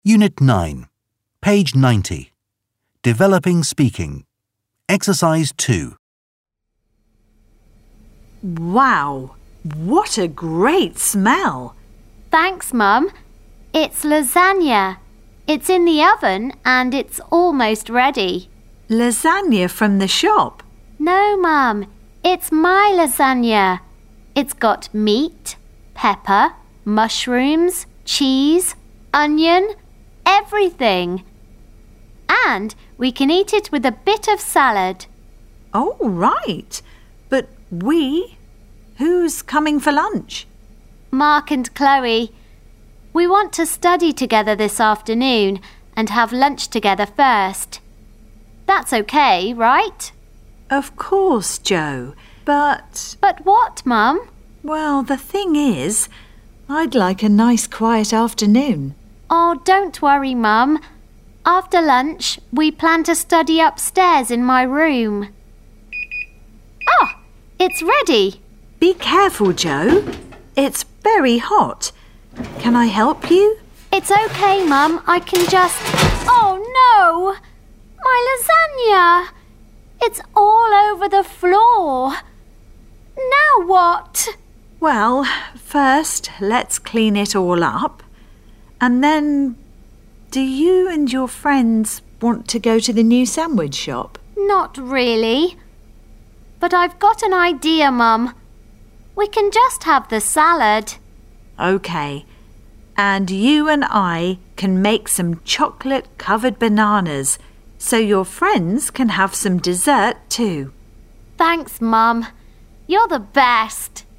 Unit 9, page 90. Developing speaking. Exercise 2. Wow, what a great smell! Thanks, Mum. It's lasagna. It's in the oven and it's almost ready. Lasagna from the shop? No, Mum. It's my lasagna. It's got meat, pepper, mushrooms, cheese, onion, everything. And we can eat it with a bit of salad. Oh, right. But who's coming for lunch? Mark and Chloe. We want to study together this afternoon and have lunch together first. That's okay, right? Of course, Joe, but... But what, Mum? Well, the thing is, I'd like a nice quiet afternoon. Oh, don't worry, Mum. After lunch, we plan to study upstairs in my room. Oh, it's ready. Be careful, Joe. It's very hot. Can I help you? It's okay, Mum. I can just... Oh, no! My lasagna! It's all over the floor. Now what? Well, first, let's clean it all up. And then, do you and your friends want to go to the new sandwich shop? Not really. But I've got an idea, Mum. We can just have the salad. OK. And you and I can make some chocolate-covered bananas so your friends can have some dessert too. Thanks, Mum. You're the best.